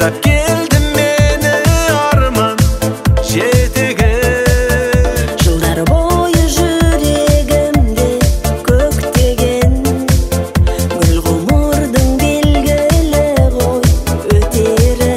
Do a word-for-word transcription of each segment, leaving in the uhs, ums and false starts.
тастап келді мені арман жетіге. Жылдар бойы жүрегімде көктеген гүл ғұмырдың белгілі ғой өтері.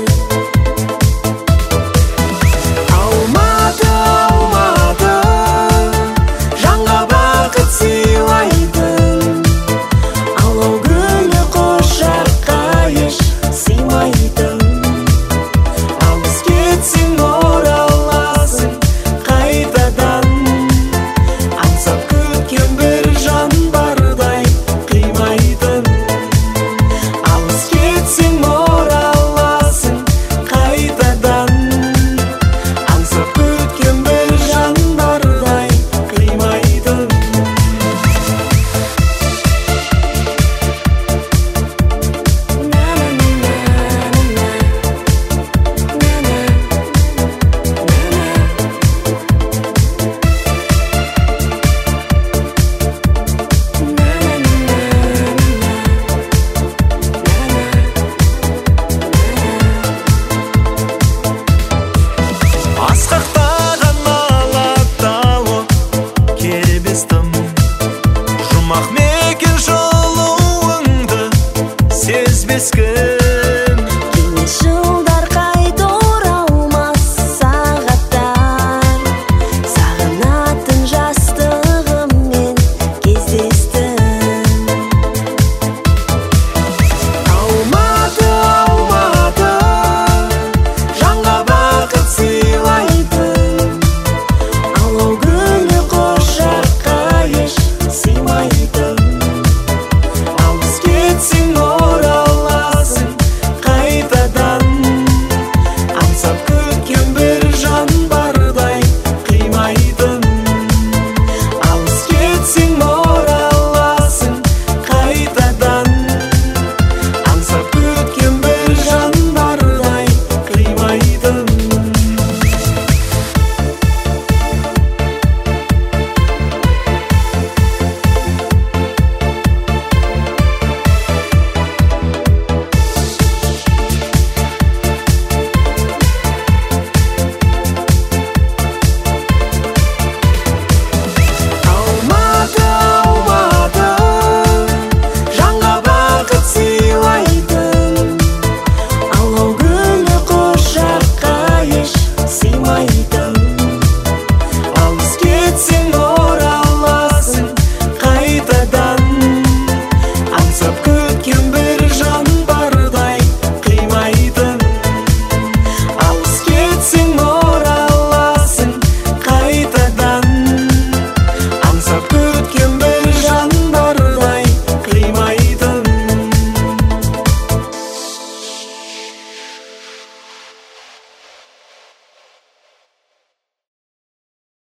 Алматы, Алматы, жанға бақыт сыйлайтын, Алау гүлі құшаққа еш сыймайтын. алыс кетсең ораласың қайтадан. Аңсап күткен бір жан бардай қимайтын. Алыс кетсең ораласың қайтадан. Аңсап күткен бір жан бардай қимайтын. Асқақтаған алатауы кербез тым, жұмақ мекен жылуыңды сезбес кім. Кеңес жылдар